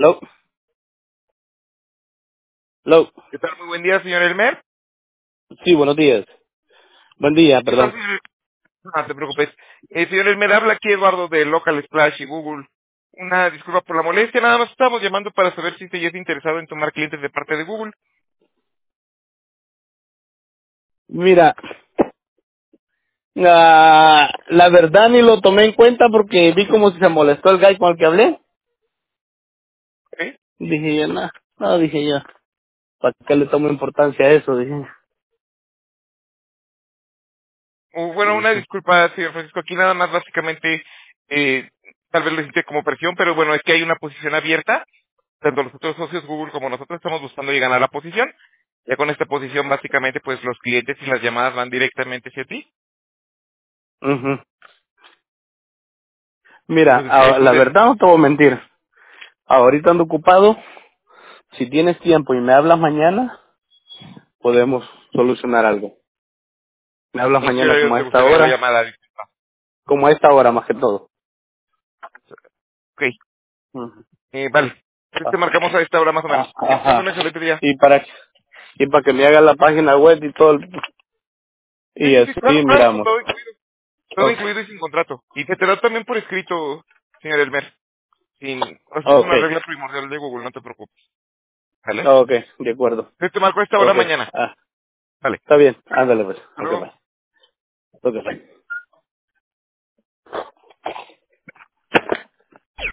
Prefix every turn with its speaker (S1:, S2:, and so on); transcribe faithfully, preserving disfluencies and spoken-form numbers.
S1: Hello, hello.
S2: ¿Qué tal? Muy buen día, señor Elmer.
S1: Sí, buenos días. Buen día,
S2: ¿Qué tal,
S1: perdón.
S2: señor? No te preocupes. Eh, señor Elmer, habla aquí Eduardo de Local Splash y Google. Una disculpa por la molestia, nada más estamos llamando para saber si usted ya es interesado en tomar clientes de parte de Google.
S1: Mira, la, la verdad ni lo tomé en cuenta porque vi como si se molestó el guy con el que hablé.
S2: ¿Ok?
S1: Dije yo, no, no, dije yo, ¿para qué le tomo importancia a eso? Dije.
S2: O, bueno, una
S1: Ujú,
S2: disculpa, señor Francisco, aquí nada más básicamente, eh, tal vez le siente como presión, pero bueno, es que hay una posición abierta. Tanto los otros socios Google como nosotros estamos buscando y ganar la posición. Ya con esta posición, básicamente, pues los clientes y las llamadas van directamente hacia ti.
S1: ujú. Mira,
S2: Entonces, eh,
S1: a-
S2: pues,
S1: la
S2: de-
S1: verdad no te voy a mentir. Ahorita ando ocupado. Si tienes tiempo y me hablas mañana, podemos solucionar algo. Me hablas
S2: ¿en qué
S1: mañana
S2: horario
S1: como a
S2: te
S1: esta
S2: gustaría la
S1: hora,
S2: llamada?
S1: como a esta hora más que todo.
S2: Ok,
S1: Ujú.
S2: eh, vale. Entonces te
S1: Ah,
S2: marcamos a esta hora más o menos.
S1: ah,
S2: Que tengas un
S1: ajá.
S2: excelente día.
S1: Y para y para que me haga la página web y todo el-
S2: Sí,
S1: y
S2: sí, sí,
S1: así
S2: claro, claro, con
S1: miramos.
S2: todo incluido. Todo
S1: Okay.
S2: incluido y sin contrato. Y se te da también por escrito, señor Elmer. Sin, eso es una
S1: Okay.
S2: regla primordial de Google, no te preocupes. ¿Vale?
S1: Okay, de acuerdo.
S2: Entonces te marco a esta hora
S1: Okay.
S2: mañana.
S1: Ah,
S2: Vale.
S1: está bien. Ándale pues.
S2: Hasta
S1: Okay,
S2: luego.
S1: bye. Okay, bye.